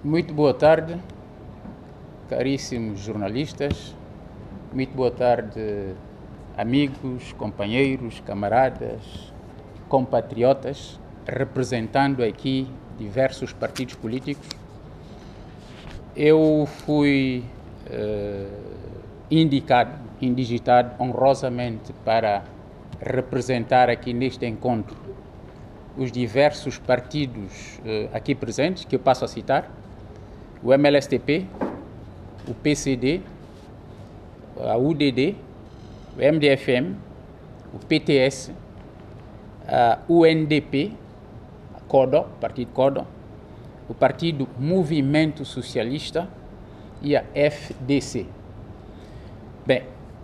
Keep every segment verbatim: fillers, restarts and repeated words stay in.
Muito boa tarde, caríssimos jornalistas, muito boa tarde, amigos, companheiros, camaradas, compatriotas, representando aqui diversos partidos políticos. Eu fui uh, indicado, indigitado honrosamente para representar aqui neste encontro os diversos partidos uh, aqui presentes, que eu passo a citar: o M L S T P, o P C D, a U D D, o M D F M, o P T S, a U N D P, a CODO, o Partido CODO, o Partido Movimento Socialista e a F D C. Bem,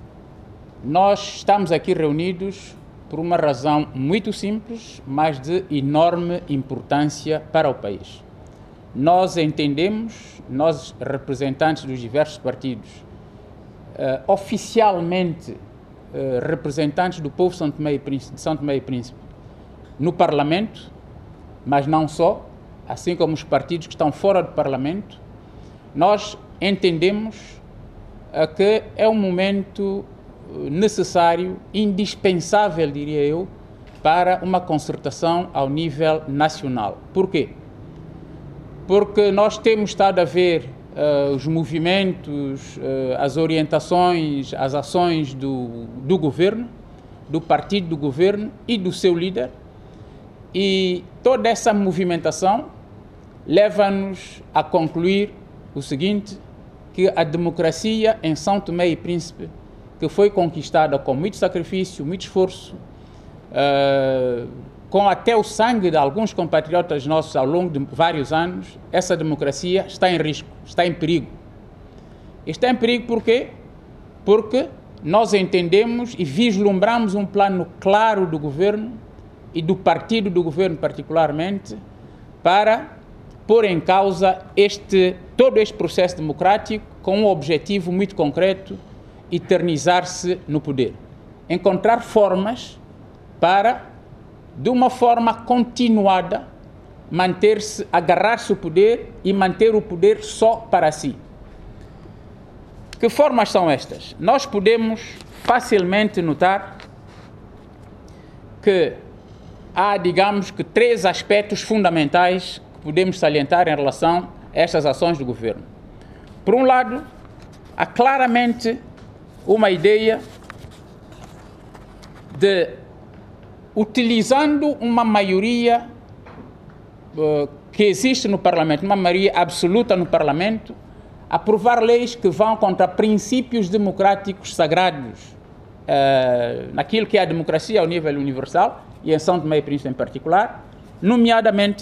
nós estamos aqui reunidos por uma razão muito simples, mas de enorme importância para o país. Nós entendemos, nós representantes dos diversos partidos, uh, oficialmente uh, representantes do povo São Tomé e Príncipe, de São Tomé e Príncipe, no Parlamento, mas não só, assim como os partidos que estão fora do Parlamento, nós entendemos uh, que é um momento necessário, indispensável, diria eu, para uma concertação ao nível nacional. Por quê? Porque nós temos estado a ver uh, os movimentos, uh, as orientações, as ações do, do governo, do partido do governo e do seu líder, e toda essa movimentação leva-nos a concluir o seguinte, que a democracia em São Tomé e Príncipe, que foi conquistada com muito sacrifício, muito esforço, uh, com até o sangue de alguns compatriotas nossos ao longo de vários anos, essa democracia está em risco, está em perigo. Está em perigo por quê? Porque nós entendemos e vislumbramos um plano claro do governo e do partido do governo particularmente para pôr em causa este, todo este processo democrático com um objetivo muito concreto: eternizar-se no poder. Encontrar formas para, de uma forma continuada, manter-se, agarrar-se ao poder e manter o poder só para si. Que formas são estas? Nós podemos facilmente notar que há, digamos que, três aspectos fundamentais que podemos salientar em relação a estas ações do governo. Por um lado, há claramente uma ideia de, utilizando uma maioria uh, que existe no Parlamento, uma maioria absoluta no Parlamento, aprovar leis que vão contra princípios democráticos sagrados, uh, naquilo que é a democracia ao nível universal, e em São Tomé e Príncipe em particular, nomeadamente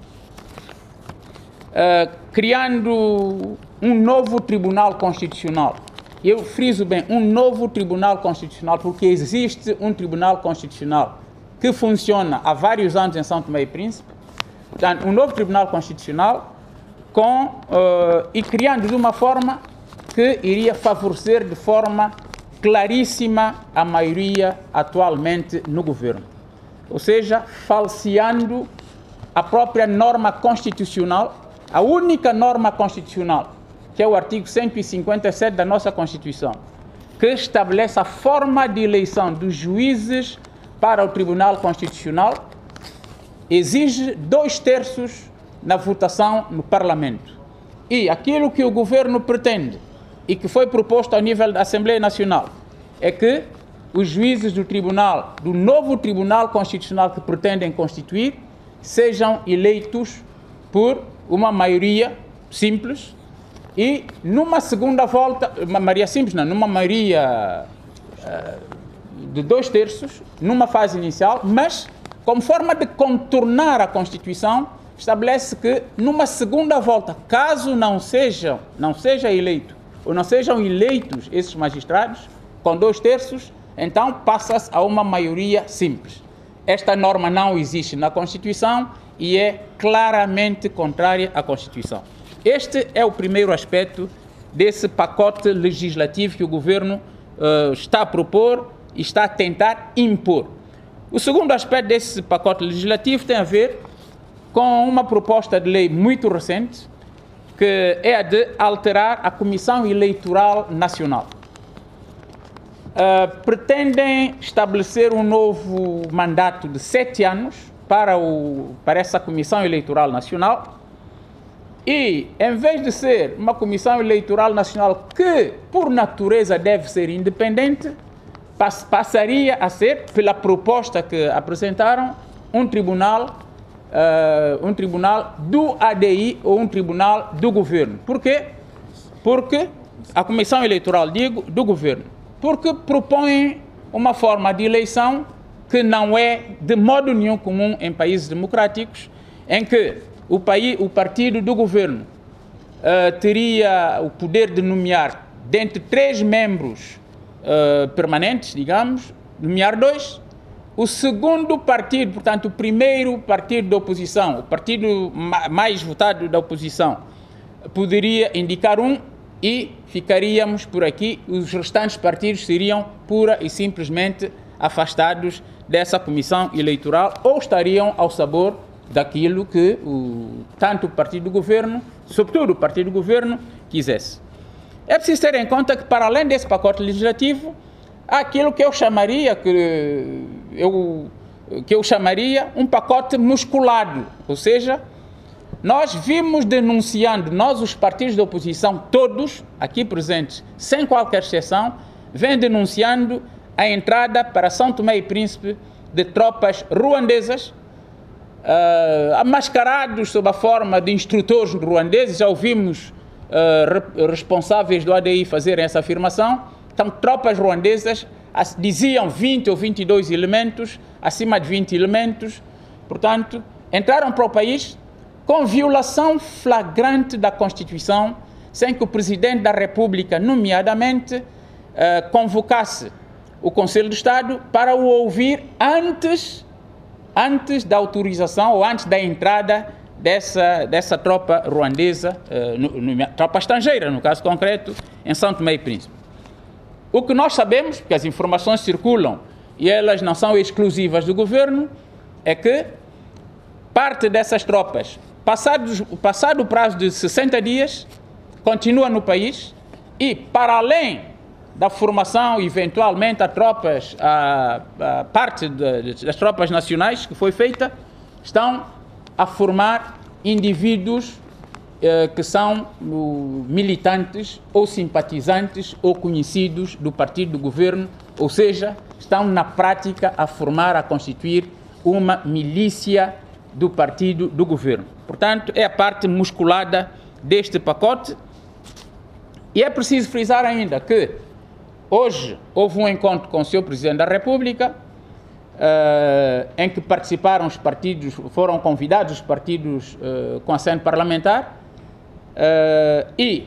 uh, criando um novo Tribunal Constitucional. Eu friso bem, um novo Tribunal Constitucional, porque existe um Tribunal Constitucional que funciona há vários anos em São Tomé e Príncipe. Portanto, um novo Tribunal Constitucional com, uh, e criando de uma forma que iria favorecer de forma claríssima a maioria atualmente no governo. Ou seja, falseando a própria norma constitucional, a única norma constitucional, que é o artigo cento e cinquenta e sete da nossa Constituição, que estabelece a forma de eleição dos juízes para o Tribunal Constitucional, exige dois terços na votação no Parlamento. E aquilo que o governo pretende e que foi proposto ao nível da Assembleia Nacional é que os juízes do Tribunal, do novo Tribunal Constitucional que pretendem constituir, sejam eleitos por uma maioria simples, e numa segunda volta, uma maioria simples, não, numa maioria uh, de dois terços, numa fase inicial, mas como forma de contornar a Constituição, estabelece que numa segunda volta, caso não sejam, não seja eleito, ou não sejam eleitos esses magistrados, com dois terços, então passa-se a uma maioria simples. Esta norma não existe na Constituição e é claramente contrária à Constituição. Este é o primeiro aspecto desse pacote legislativo que o governo uh, está a propor e está a tentar impor. O segundo aspecto desse pacote legislativo tem a ver com uma proposta de lei muito recente que é a de alterar a Comissão Eleitoral Nacional. Uh, pretendem estabelecer um novo mandato de sete anos para, o, para essa Comissão Eleitoral Nacional e, em vez de ser uma Comissão Eleitoral Nacional que, por natureza, deve ser independente, pass passaria a ser, pela proposta que apresentaram, um tribunal, uh, um tribunal do A D I ou um tribunal do governo. Por quê? Porque a Comissão Eleitoral, digo, do governo. Porque propõem uma forma de eleição que não é de modo nenhum comum em países democráticos, em que o, país, o partido do governo uh, teria o poder de nomear, dentre três membros uh, permanentes, digamos, nomear dois. O segundo partido, portanto, o primeiro partido da oposição, o partido ma mais votado da oposição, poderia indicar um, e ficaríamos por aqui, os restantes partidos seriam pura e simplesmente afastados dessa comissão eleitoral ou estariam ao sabor daquilo que o, tanto o partido do governo, sobretudo o partido do governo, quisesse. É preciso ter em conta que, para além desse pacote legislativo, há aquilo que eu chamaria, que eu, que eu chamaria um pacote musculado, ou seja, nós vimos denunciando, nós os partidos da oposição, todos aqui presentes, sem qualquer exceção, vêm denunciando a entrada para São Tomé e Príncipe de tropas ruandesas, uh, amascarados sob a forma de instrutores ruandeses. Já ouvimos uh, re responsáveis do A D I fazerem essa afirmação. Então, tropas ruandesas, diziam vinte ou vinte e dois elementos, acima de vinte elementos, portanto, entraram para o país com violação flagrante da Constituição, sem que o Presidente da República, nomeadamente, eh, convocasse o Conselho de Estado para o ouvir antes, antes da autorização ou antes da entrada dessa, dessa tropa ruandesa, eh, no, no, tropa estrangeira, no caso concreto, em São Tomé e Príncipe. O que nós sabemos, porque as informações circulam e elas não são exclusivas do governo, é que parte dessas tropas, Passados, passado o prazo de sessenta dias, continua no país e, para além da formação, eventualmente, a tropas, a, a parte de, das tropas nacionais que foi feita, estão a formar indivíduos eh, que são uh, militantes ou simpatizantes ou conhecidos do partido do governo, ou seja, estão na prática a formar, a constituir uma milícia do partido do governo. Portanto, é a parte musculada deste pacote. E é preciso frisar ainda que hoje houve um encontro com o senhor Presidente da República, uh, em que participaram os partidos, foram convidados os partidos uh, com assento parlamentar uh, e,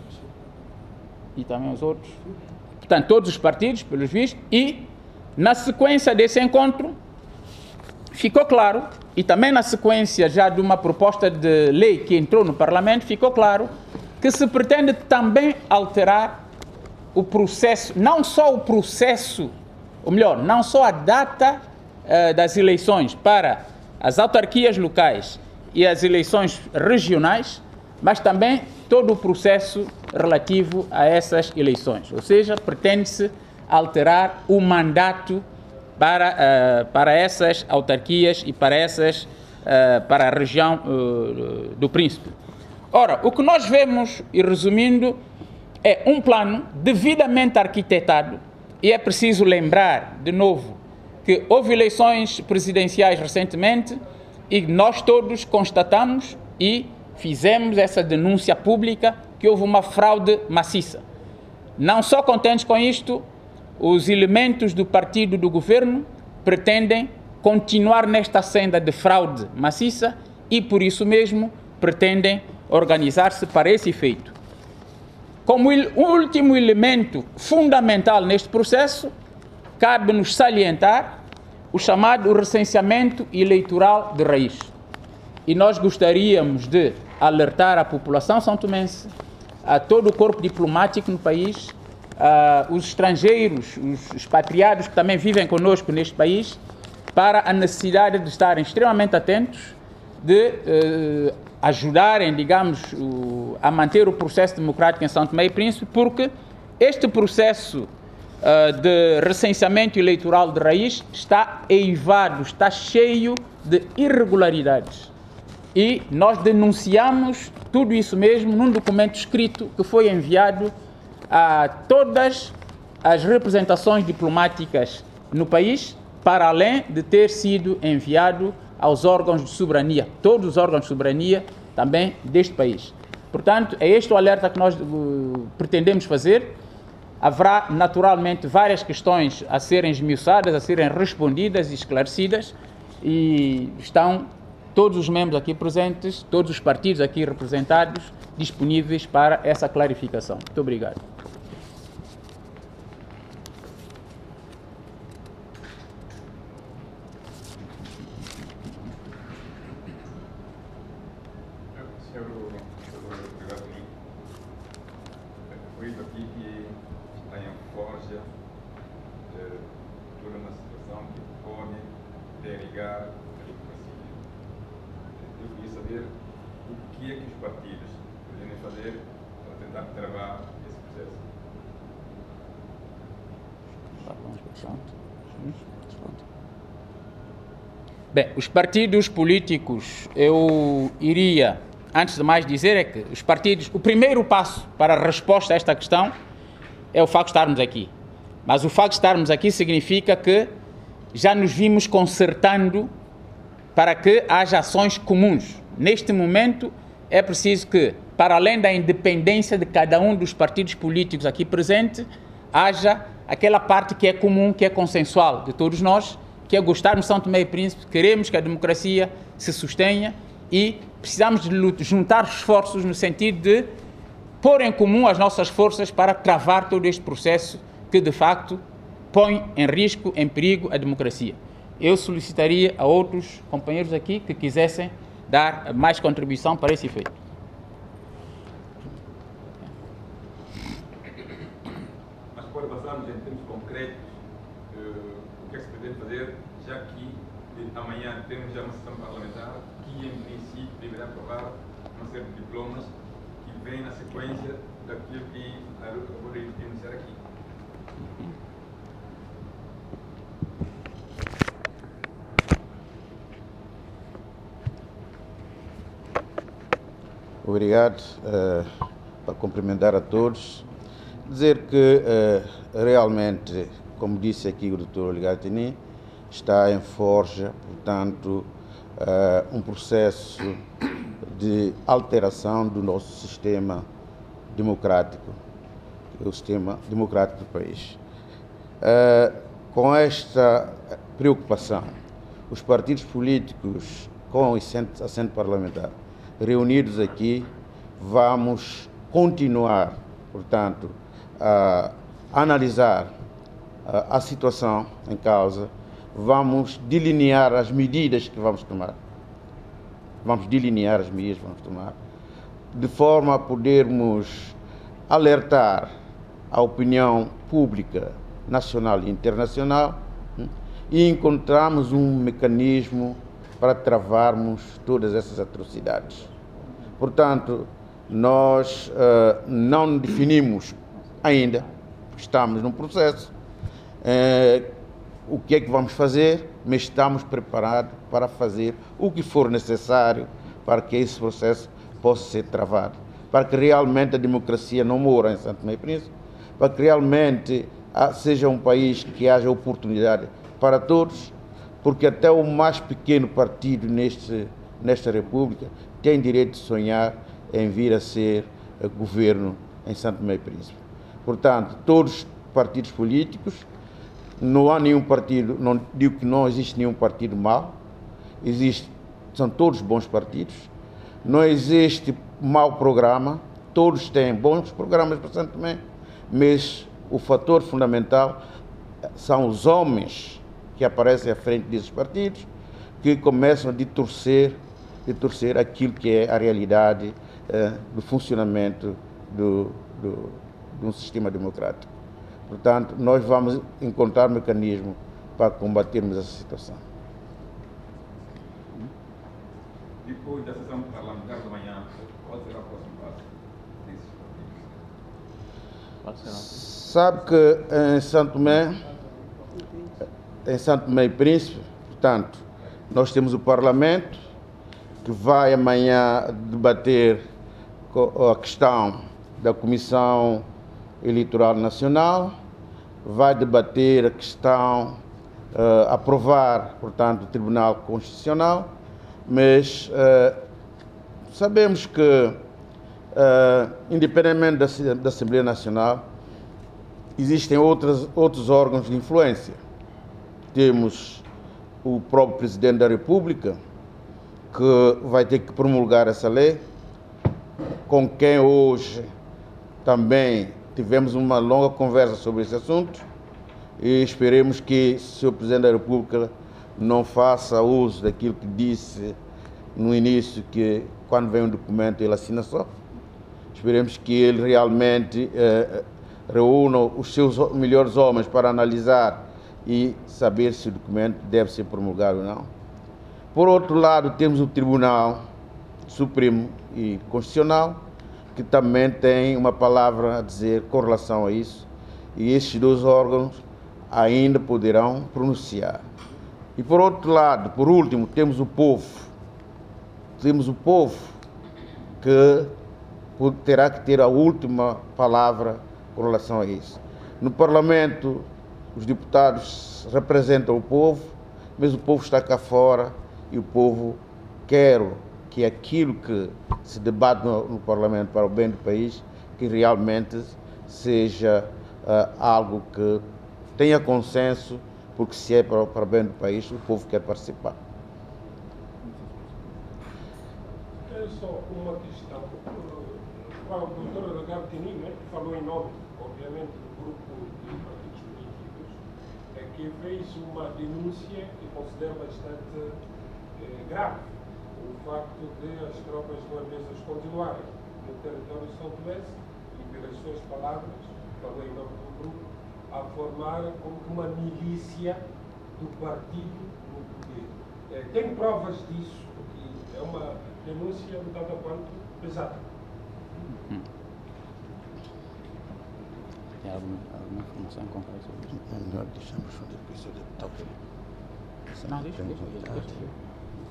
e também os outros, portanto, todos os partidos, pelos vistos, e na sequência desse encontro ficou claro, e também na sequência já de uma proposta de lei que entrou no Parlamento, ficou claro que se pretende também alterar o processo, não só o processo, ou melhor, não só a data uh, das eleições para as autarquias locais e as eleições regionais, mas também todo o processo relativo a essas eleições. Ou seja, pretende-se alterar o mandato para, uh, para essas autarquias e para, essas, uh, para a região uh, do Príncipe. Ora, o que nós vemos, e resumindo, é um plano devidamente arquitetado, e é preciso lembrar, de novo, que houve eleições presidenciais recentemente e nós todos constatamos e fizemos essa denúncia pública que houve uma fraude maciça. Não só contentes com isto, os elementos do partido do governo pretendem continuar nesta senda de fraude maciça e, por isso mesmo, pretendem organizar-se para esse efeito. Como último elemento fundamental neste processo, cabe-nos salientar o chamado recenseamento eleitoral de raiz. E nós gostaríamos de alertar a população são-tomense, a todo o corpo diplomático no país, Uh, os estrangeiros, os expatriados que também vivem conosco neste país, para a necessidade de estarem extremamente atentos de eh, ajudarem, digamos, o, a manter o processo democrático em São Tomé e Príncipe, porque este processo uh, de recenseamento eleitoral de raiz está eivado, está cheio de irregularidades. E nós denunciamos tudo isso mesmo num documento escrito que foi enviado a todas as representações diplomáticas no país, para além de ter sido enviado aos órgãos de soberania, todos os órgãos de soberania também deste país. Portanto, é este o alerta que nós uh, pretendemos fazer. Haverá, naturalmente, várias questões a serem esmiuçadas, a serem respondidas e esclarecidas, e estão todos os membros aqui presentes, todos os partidos aqui representados, disponíveis para essa clarificação. Muito obrigado. Bem, os partidos políticos, eu iria, antes de mais dizer, é que os partidos, o primeiro passo para a resposta a esta questão é o facto de estarmos aqui. Mas o facto de estarmos aqui significa que já nos vimos concertando para que haja ações comuns. Neste momento, é preciso que, para além da independência de cada um dos partidos políticos aqui presentes, haja aquela parte que é comum, que é consensual de todos nós, que é gostarmos de São Tomé e Príncipe, queremos que a democracia se sustenha e precisamos de juntar esforços no sentido de pôr em comum as nossas forças para travar todo este processo que, de facto, põe em risco, em perigo a democracia. Eu solicitaria a outros companheiros aqui que quisessem dar mais contribuição para esse efeito. Mas pode passarmos em termos concretos uh, o que é que se pretende fazer, já que amanhã temos já uma sessão parlamentar que, em princípio, deverá aprovar uma série de diplomas que vem na sequência daquilo que acabou de denunciar aqui. Obrigado, uh, para cumprimentar a todos. Dizer que uh, realmente, como disse aqui o doutor Oligatini, está em forja, portanto, uh, um processo de alteração do nosso sistema democrático, o sistema democrático do país. Uh, com esta preocupação, os partidos políticos com assento parlamentar reunidos aqui, vamos continuar, portanto, a analisar a, a situação em causa, vamos delinear as medidas que vamos tomar, vamos delinear as medidas que vamos tomar, de forma a podermos alertar a opinião pública nacional e internacional e encontrarmos um mecanismo para travarmos todas essas atrocidades. Portanto, nós uh, não definimos ainda, estamos num processo, uh, o que é que vamos fazer, mas estamos preparados para fazer o que for necessário para que esse processo possa ser travado, para que realmente a democracia não morra em São Tomé e Príncipe, para que realmente seja um país que haja oportunidade para todos, porque até o mais pequeno partido neste, nesta República tem direito de sonhar em vir a ser governo em São Tomé e Príncipe. Portanto, todos os partidos políticos, não há nenhum partido, não digo que não existe nenhum partido mau, existe, são todos bons partidos, não existe mau programa, todos têm bons programas para São Tomé, mas o fator fundamental são os homens que aparecem à frente desses partidos, que começam a distorcer, distorcer aquilo que é a realidade eh, do funcionamento do, do, de um sistema democrático. Portanto, nós vamos encontrar mecanismos para combatermos essa situação. depois da sessão parlamentar de manhã, qual será o próximo passo desses? Sabe que em Santo Tomé, em Santo Tomé e Príncipe, portanto, nós temos o Parlamento, que vai amanhã debater a questão da Comissão Eleitoral Nacional, vai debater a questão, uh, aprovar, portanto, o Tribunal Constitucional, mas uh, sabemos que, uh, independentemente da, da Assembleia Nacional, existem outras, outros órgãos de influência. Temos o próprio Presidente da República, que vai ter que promulgar essa lei, com quem hoje também tivemos uma longa conversa sobre esse assunto, e esperemos que o senhor Presidente da República não faça uso daquilo que disse no início, que quando vem um documento ele assina só. Esperemos que ele realmente eh, reúna os seus melhores homens para analisar e saber se o documento deve ser promulgado ou não. Por outro lado, temos o Tribunal Supremo e Constitucional, que também tem uma palavra a dizer com relação a isso, e esses dois órgãos ainda poderão pronunciar. E por outro lado, por último, temos o povo. Temos o povo que terá que ter a última palavra com relação a isso. No Parlamento, os deputados representam o povo, mas o povo está cá fora e o povo quer que aquilo que se debate no, no Parlamento para o bem do país, que realmente seja uh, algo que tenha consenso, porque se é para, para o bem do país, o povo quer participar. É só uma questão. O doutor Lagartini, né, que falou em nome, obviamente, do grupo de partidos políticos, é que fez uma denúncia que considero bastante eh, grave. O facto de as tropas norueguesas continuarem no território de São Tomé e, pelas suas palavras, falou em nome do grupo, a formar como que uma milícia do partido no poder. É, tem provas disso, que é uma denúncia um tanto quanto pesada. Hum. Tem alguma, alguma informação concreta sobre isso? É melhor deixarmos o depois o deputado. Não, deixa, deixa, deixa, deixa.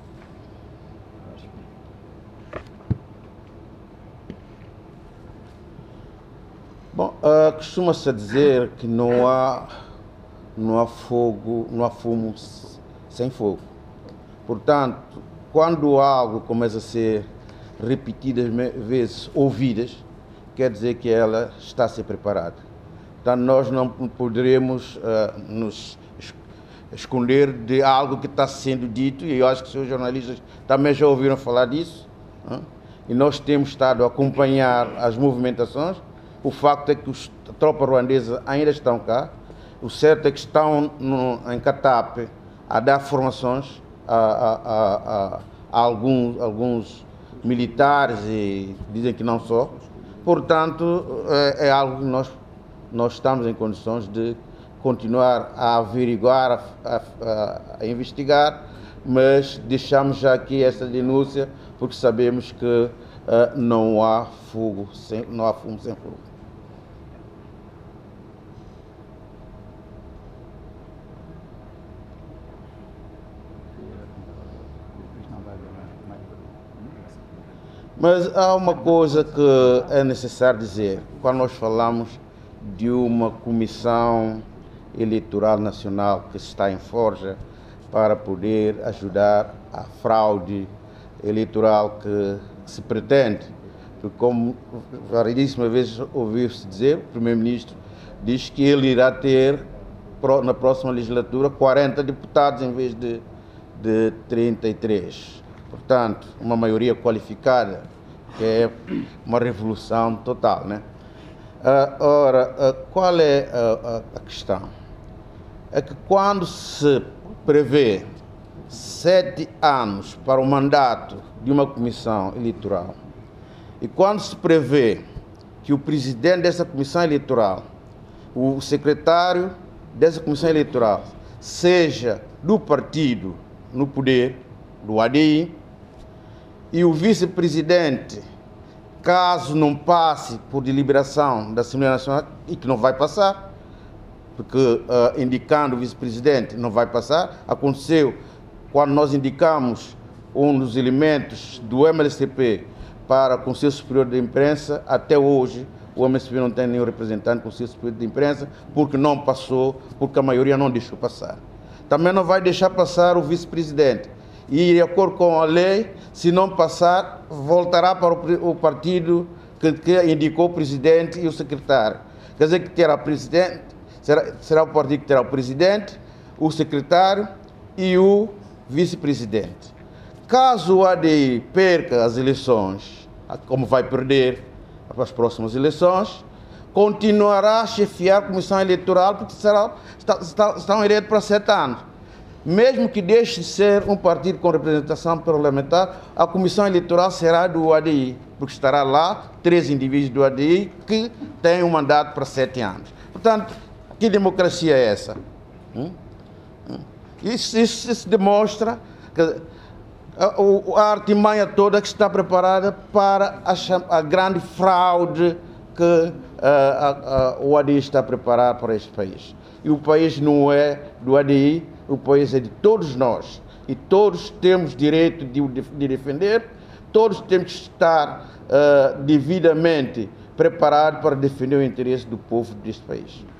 Bom, uh, costuma-se dizer que não há, não há fogo, não há fumo sem fogo. Portanto, quando algo começa a ser repetidas vezes ouvidas, quer dizer que ela está a ser preparada. Portanto, nós não poderemos uh, nos esconder de algo que está sendo dito, e eu acho que os senhores jornalistas também já ouviram falar disso, hein? E nós temos estado a acompanhar as movimentações. O facto é que as tropas ruandesas ainda estão cá. O certo é que estão no, em Katape a dar formações a, a, a, a, a alguns, alguns militares, e dizem que não só. Portanto, é, é algo que nós, nós estamos em condições de continuar a averiguar, a, a, a investigar, mas deixamos já aqui essa denúncia porque sabemos que uh, não há fogo, sem, não há fumo sem fogo. Mas há uma coisa que é necessário dizer, quando nós falamos de uma comissão eleitoral nacional que está em forja para poder ajudar a fraude eleitoral que se pretende, porque como variedíssimas vezes ouviu-se dizer, o primeiro-ministro diz que ele irá ter na próxima legislatura quarenta deputados em vez de, de trinta e três. Portanto, uma maioria qualificada, que é uma revolução total, né? Uh, ora, uh, qual é uh, a questão? É que quando se prevê sete anos para o mandato de uma comissão eleitoral, e quando se prevê que o presidente dessa comissão eleitoral, o secretário dessa comissão eleitoral, seja do partido no poder, do A D I, e o vice-presidente, caso não passe por deliberação da Assembleia Nacional, e que não vai passar, porque uh, indicando o vice-presidente não vai passar, aconteceu quando nós indicamos um dos elementos do M L C P para o Conselho Superior de Imprensa, até hoje o M L C P não tem nenhum representante do Conselho Superior de Imprensa, porque não passou, porque a maioria não deixou passar. Também não vai deixar passar o vice-presidente. E, de acordo com a lei, se não passar, voltará para o partido que, que indicou o presidente e o secretário. Quer dizer que terá presidente, será, será o partido que terá o presidente, o secretário e o vice-presidente. Caso o A D I perca as eleições, como vai perder as próximas eleições, continuará a chefiar a Comissão Eleitoral, porque será, está, está, estão eleitos para sete anos. Mesmo que deixe de ser um partido com representação parlamentar, a Comissão Eleitoral será do A D I, porque estará lá três indivíduos do A D I que têm um mandato para sete anos. Portanto, que democracia é essa? Hum? Hum. Isso, isso, isso demonstra que a, a artimanha toda que está preparada para a, a grande fraude que uh, a, a, o A D I está preparado para este país. E o país não é do A D I, o país é de todos nós. E todos temos direito de, de defender, todos temos que estar uh, devidamente preparados para defender o interesse do povo deste país.